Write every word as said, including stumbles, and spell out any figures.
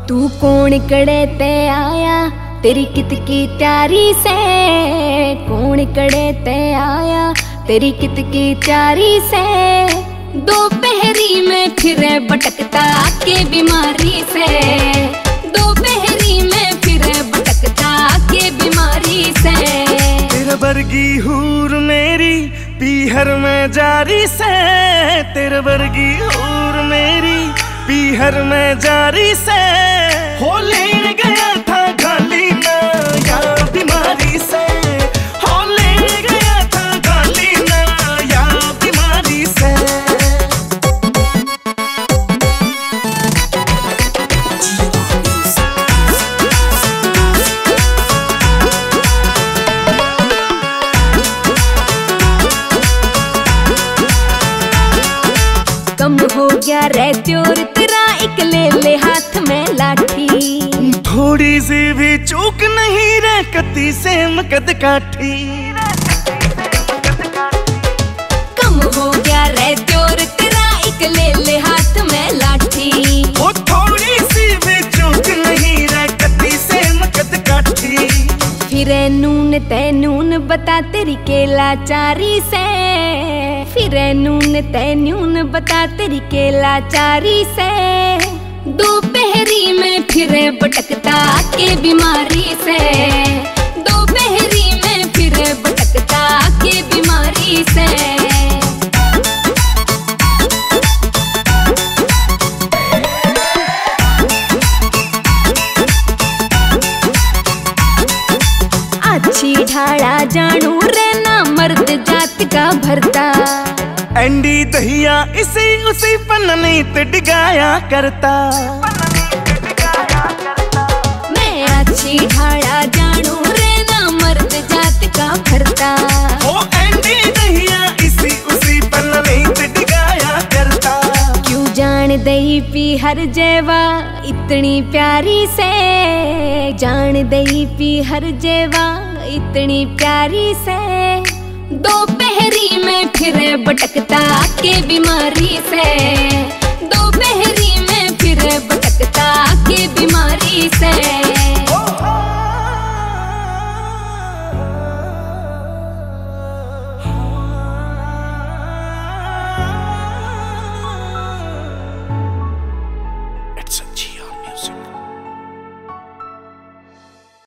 तू कौन कड़े ते आया तेरी कित की त्यारी से, कौन कड़े ते आया तेरी कित की त्यारी से। दोपहरी में फिरे भटकता के बीमारी से, दोपहरी में फिरे भटकता के बीमारी से। तेरे वर्गी हूर मेरी पीहर में जारी से, तेरे वर्गी हूर मेरी पीहर में जारी से। हो लेन गया था गाली ना या बीमारी से, हो लेन गया था गाली ना या बीमारी से। कम हो गया रहते और तेरा एक ले ले हाथ में लाठी। थोड़ी सी भी चूक नहीं रे कती से मकद काठी। कम हो गया रहते और तेरा एक ले ले हाथ में लाठी। ओ थोड़ी सी भी चूक नहीं रे कती से मकद काठी। फिरे नून ते नून बता तेरी केला चारी से, फिरे नून ते नून बता तेरी केला चारी से। दोपहरी में फिरे भटकता के बीमारी से, दोपहरी में फिरे भटकता के बीमारी से। अच्छी ढाड़ा जानू रे ना मर्द जात का भरता। एंडी दहिया इसी उसी पन्नी ते डिगाया करता। मैं अच्छी ढाड़ा जानू रे ना मर्द जात का भरता। ओ एंडी दहिया इसी उसी पन्नी ते डिगाया करता। क्यों जान दही पी हर जेवा इतनी प्यारी से, जान दही पी हर जेवा इतनी प्यारी से। दोपहरी में फिरे भटकता के बीमारी से, दोपहरी में फिरे भटकता के बीमारी से।